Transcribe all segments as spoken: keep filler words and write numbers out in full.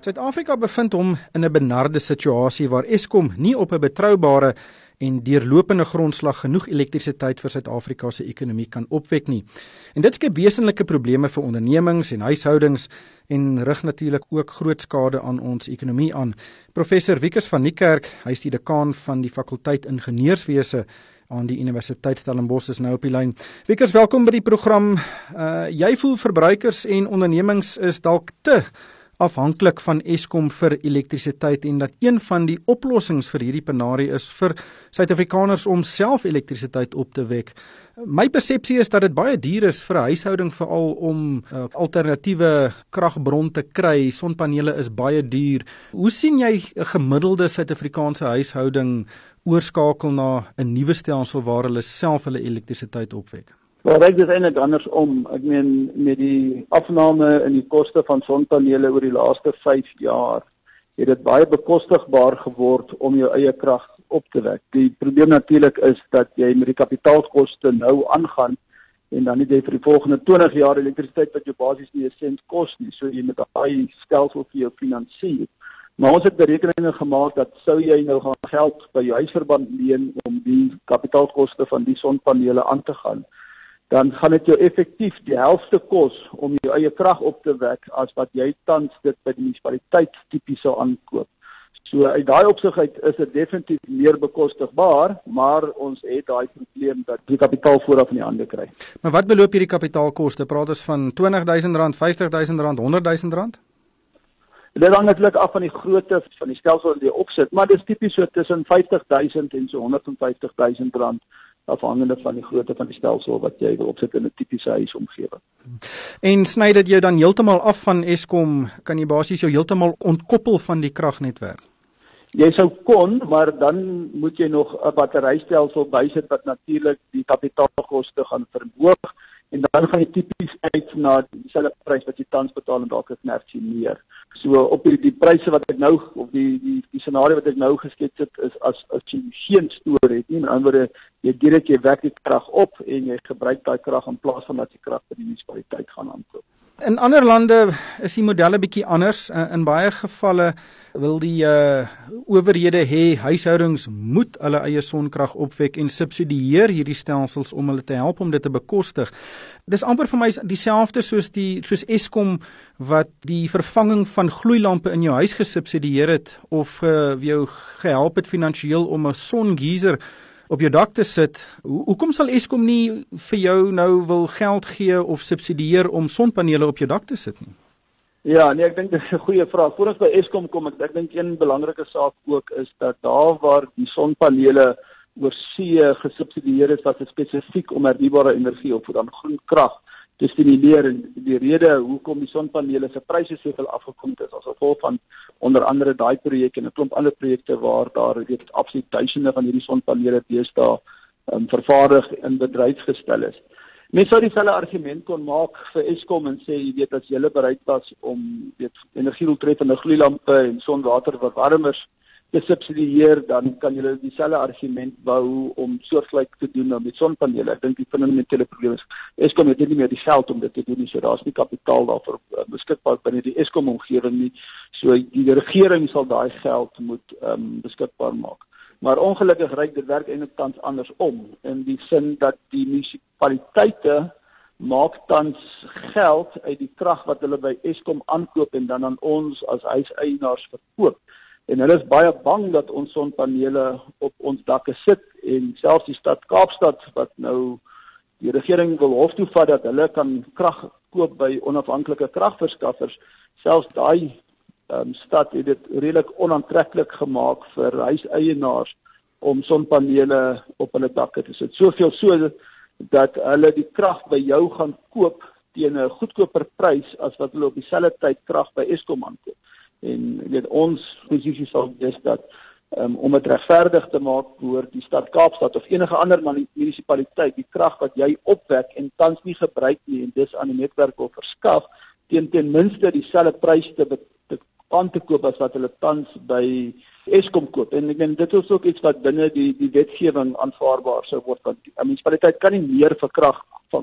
Suid-Afrika bevind hom in 'n benarde situasie waar Eskom nie op 'n betroubare en deurlopende grondslag genoeg elektrisiteit vir Suid-Afrika se ekonomie kan opwek nie. En dit skep wesenlike probleme vir ondernemings en huishoudings en rig natuurlik ook groot skade aan ons ekonomie aan. Professor Wikus van Niekerk, hy is die dekaan van die fakulteit Ingenieurswese aan die Universiteit Stellenbosch, is nou op die lyn. Wikus, welkom by die program. Uh, jy voel verbruikers en ondernemings is dalk te afhanklik van Eskom vir elektrisiteit en dat een van die oplossings vir hierdie penarie is vir Suid-Afrikaners om self elektrisiteit op te wek. My persepsie is dat dit baie duur is vir 'n huishouding veral om uh, alternatiewe kragbron te kry. Sonpanele is baie duur. Hoe sien jy 'n gemiddelde Suid-Afrikaanse huishouding oorskakel na 'n nuwe stelsel waar hulle self hulle elektrisiteit opwek? Maar ek is eintlik andersom. Ek meen, met die afname in die koste van sonpanele oor die laaste vyf jaar, het dit baie bekostigbaar geword om jou eie krag op te wek. Die probleem natuurlik is dat jy met die kapitaalkoste nou aangaan en dan het jy vir die volgende twintig jaar elektrisiteit wat jou basies nie 'n sent kos nie, so jy met 'n baie stelsel vir jou finansier. Maar ons het berekeninge gemaak dat sou jy nou gaan geld by jou huisverband leen om die kapitaalkoste van die sonpanele aan te gaan, dan gaan dit jou effektief die helfte kos om jou eie krag op te wek as wat jy tans dit by die munisipaliteit tipies sou aankoop. So uit daai opsig uit is dit definitief meer bekostigbaar, maar ons het daai probleem dat die kapitaal vooraf in die hande kry. Maar wat beloop hierdie kapitaalkoste? Praat ons van twintig duisend rand, vyftig duisend rand, honderd duisend rand? Dit hang natuurlik af van die grootte van die stelsel wat jy opsit, maar dit is tipies so tussen vyftig duisend en so honderd en vyftig duisend rand, afhangende van die grootte van die stelsel wat jy wil opsit in 'n tipiese huisomgewing. En sny dit jou dan heeltemal af van Eskom, kan jy basies jou heeltemal ontkoppel van die kragnetwerk? Jy sou kon, maar dan moet jy nog 'n batterystelsel bysit wat natuurlik die kapitaalkoste gaan verhoog, en dan gaan jy tipies uit na dieselfde prys wat jy tans betaal en dalk 'n knertjie meer. So op die, die pryse wat ek nou, of die, die, die scenario wat ek nou geskets het, is as, as jy geen stoor het nie, met ander woorde, jy direk jy wek die krag op en jy gebruik daai krag in plaas van dat jy krag by die munisipaliteit gaan aankoop. In ander lande is die modelle bietjie anders. In baie gevalle wil die uh, owerhede hê huishoudings moet hulle eie sonkrag opwek en subsidieer hierdie stelsels om hulle te help om dit te bekostig. Dis amper vir my dieselfde soos die soos Eskom wat die vervanging van gloeilampe in jou huis gesubsidieer het of uh, jou gehelp het finansiëel om 'n songeyser op jou dak te sit. Ho hoekom sal Eskom nie vir jou nou wil geld gee of subsidieer om sonpanele op jou dak te sit nie? Ja, nee, ek dink dit is 'n goeie vraag. Voordat ons by Eskom kom, ek, ek dink een belangrike saak ook is dat daar waar die sonpanele oor see gesubsidieer is, was dit spesifiek om hernubare energie of dan groen krag te stimuleer, en die rede hoekom die sonpanele se pryse soveel afgekom het is as gevolg van onder andere daai projek en 'n klomp ander projekte waar daar weet absoluut duisende van hierdie sonpanele deesdae um, vervaardig en bedryf gestel is. Mens sou dieselfde argument kon maak vir Eskom en sê, jy weet, as jy bereid was om weet energiedoeltreffende gloeilampe en sonwaterverwarmers te subsidieer, dan kan jy dieselfde argument bou om soortgelyk te doen nou met sonpanele. Ek dink die fundamentele probleem is Eskom het nie meer die geld om dit te doen nie, so daar's nie kapitaal daarvoor uh, beskikbaar binne die Eskom omgewing nie. So die regering sal daai geld moet um, beskikbaar maak. Maar ongelukkig ryk dit werk eintlik tans andersom, in die sin dat die munisipaliteite maak tans geld uit die krag wat hulle by Eskom aankoop en dan aan ons as huiseienaars verkoop. En hulle is baie bang dat ons sonpanele op ons dakke sit, en selfs die stad Kaapstad wat nou die regering wil hof toe vat dat hulle kan krag koop by onafhanklike kragverskaffers, selfs daai um, stad het dit redelik onaantreklik gemaak vir huiseienaars om sonpanele op hulle dakke te sit. Soveel so dat hulle die krag by jou gaan koop teen 'n goedkoper prys as wat hulle op dieselfde tyd krag by Eskom aankoop. En weet ons posisie sal wees dat um, om dit regverdig te maak behoort die stad Kaapstad of enige ander munisipaliteit die krag wat jy opwek en tans nie gebruik nie en dis aan die netwerk wil verskaf teen ten minste dieselfde prys te, te aan te koop as wat hulle tans by Eskom koop. En ek dink dit is ook iets wat binne die die wetgewing aanvaarbaar sou word, want 'n munisipaliteit kan nie meer vir krag van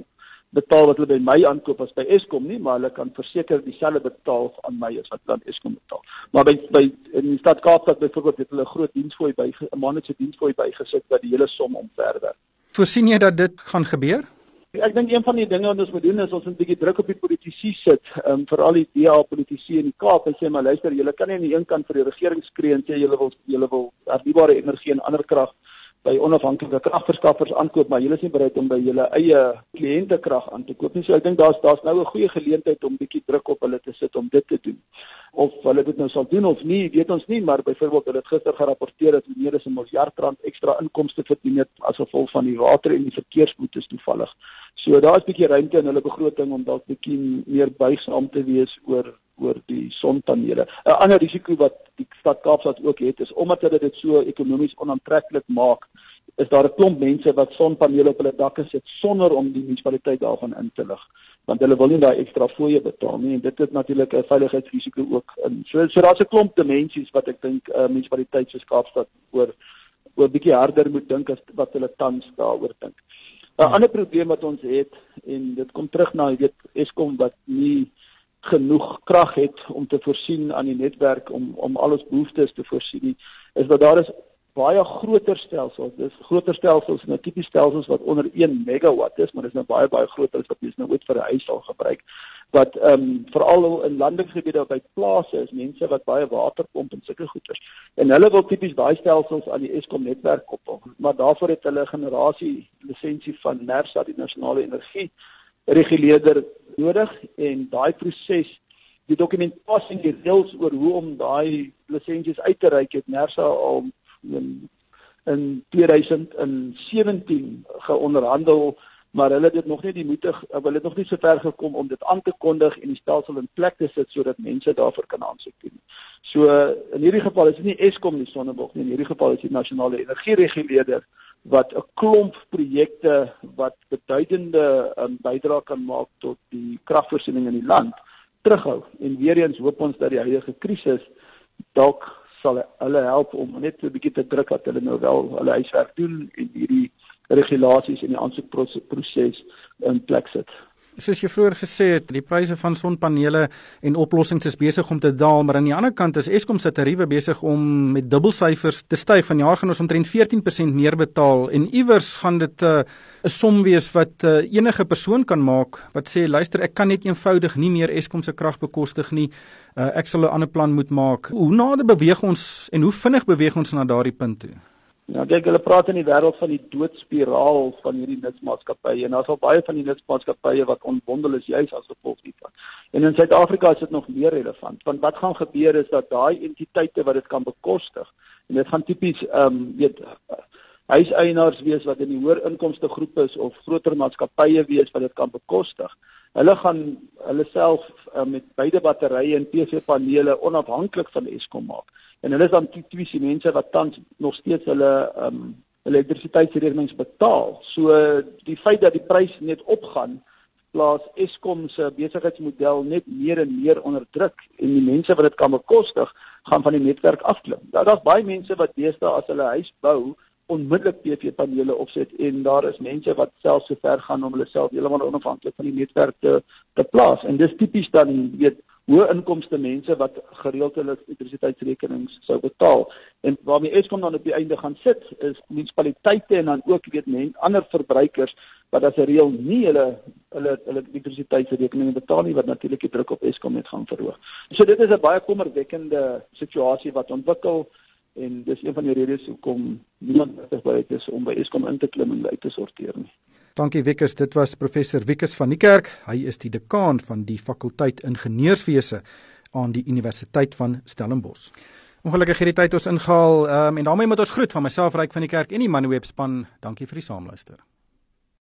betaal wat hulle by my aankoop as by Eskom nie, maar hulle kan verseker dieselfde betaal aan my as wat hulle aan Eskom betaal. Maar by, by in die stad Kaapstad byvoorbeeld het hulle 'n groot diensfooi by 'n maandeliks diensfooi bygesit wat die hele som omverder. Voorsien jy dat dit gaan gebeur? Ek dink een van die dinge wat ons moet doen is ons 'n bietjie druk op die politici sit, um, veral die D A politici in die Kaap en sê maar luister, julle kan nie aan die een kant vir die regering skree en sê julle wil julle wil hernubare energie en ander krag by onafhanklike kragverskaffers aankoop, maar julle is nie bereid om by julle eie kliënte krag aan te koop nie. So ek dink daar's daar's nou 'n goeie geleentheid om bietjie druk op hulle te sit om dit te doen. Of hulle dit nou sal doen of nie, weet ons nie, maar byvoorbeeld hulle het gister gerapporteer dat meer as 'n miljard rand ekstra inkomste verdien het as gevolg van die water en die verkeersboetes toevallig. So daar is bietjie ruimte in hulle begroting om dalk bietjie meer buigsaam te wees oor oor die sonpanele. 'n Ander risiko wat die stad Kaapstad ook het is omdat hulle dit so ekonomies onaantreklik maak, is daar 'n klomp mense wat sonpanele op hulle dakke sit sonder om die munisipaliteit daarvan in te lig, want hulle wil nie daai ekstra fooie betaal nie en dit het natuurlik 'n veiligheidsrisiko ook in. So so daar's 'n klomp dimensies wat ek dink 'n uh, munisipaliteit soos Kaapstad oor oor bietjie harder moet dink as wat hulle tans daaroor dink. 'n hmm. Ander probleem wat ons het, en dit kom terug na, jy weet, Eskom wat nie genoeg krag het om te voorsien aan die netwerk om om al ons behoeftes te voorsien nie, is dat daar is baie groter stelsels. Dis groter stelsels, nou tipies stelsels wat onder een megawatt is, maar dis nou baie baie groter as wat mens nou ooit vir 'n huis sal gebruik. Wat ehm um, veral in landelike gebiede by plase is mense wat baie water pomp en sulke goeders. En hulle wil tipies daai stelsels aan die Eskom netwerk koppel, maar daarvoor het hulle 'n generasie lisensie van NERSA, die nasionale energie reguleerder, nodig en daai proses, die dokumentasie en die reëls oor hoe om daai lisensies uit te reik het NERSA al in, in tweeduisend sewentien geonderhandel, maar hulle het dit nog nie die moeite, hulle het nog nie so ver gekom om dit aan te kondig en die stelsel in plek te sit sodat mense daarvoor kan aansoek doen. So in hierdie geval is dit nie Eskom nie, Sonneborg nie, in hierdie geval is dit nasionale energiereguleerder wat 'n klomp projekte wat beduidende um, bydrae kan maak tot die kragvoorsiening in die land terughou. En weer eens hoop ons dat die huidige krisis dalk sal hulle help om net 'n bietjie te druk dat hulle nou wel hulle huiswerk doen en hierdie regulasies en die aansoekproses in plek sit. Soos jy vroeër gesê het, die pryse van sonpanele en oplossings is besig om te daal, maar aan die ander kant is Eskom se tariewe besig om met dubbelsyfers te styg. Vanjaar gaan ons omtrent veertien persent meer betaal en iewers gaan dit 'n uh, 'n som wees wat uh, enige persoon kan maak wat sê luister, ek kan net eenvoudig nie meer Eskom se krag bekostig nie. Uh, ek sal 'n ander plan moet maak. Hoe nader beweeg ons en hoe vinnig beweeg ons na daardie punt toe? Ja, kyk, hulle praat in die wêreld van die doodspiraal van hierdie nutsmaatskappye en daar's al baie van die nutsmaatskappye wat ontbondel is juis as gevolg hiervan. En in Suid-Afrika is dit nog meer relevant, want wat gaan gebeur is dat daai entiteite wat dit kan bekostig, en dit gaan tipies ehm um, weet huiseienaars wees wat in die hoër inkomste groep is of groter maatskappye wees wat dit kan bekostig. Hulle gaan hulle self uh, met beide batterye en P V-panele onafhanklik van Eskom maak. En hulle is dan tipies die mense wat tans nog steeds hulle um, elektrisiteitsrekenings betaal. So die feit dat die prys net opgaan, plaas Eskom se besigheidsmodel net meer en meer onder druk en die mense wat dit kan bekostig, gaan van die netwerk afklim. Daar daar's baie mense wat deesdae as hulle huis bou, onmiddellik P V-panele opset en daar is mense wat selfs so ver gaan om hulle self heeltemal onafhanklik van die netwerk te, te plaas. En dis tipies dan weet hoë inkomste mense wat gereeld hulle elektrisiteitsrekenings sou betaal. En waarmee Eskom dan op die einde gaan sit, is munisipaliteite en dan ook weet men ander verbruikers wat as 'n reël nie hulle hulle hulle elektrisiteitsrekeninge betaal nie, wat natuurlik die druk op Eskom net gaan verhoog. So dit is 'n baie kommerwekkende situasie wat ontwikkel en dis een van die redes hoekom niemand bereid is om by Eskom in te klim en uit te sorteer nie. Dankie Wikus, dit was professor Wikus van Niekerk. Hy is die dekaan van die fakulteit ingenieurswese aan die Universiteit van Stellenbosch. Ongelukkig het die tyd ons ingehaal um, en daarmee moet ons groet van myself Ryk van die Kerk en die Manweb span. Dankie vir die saamluister.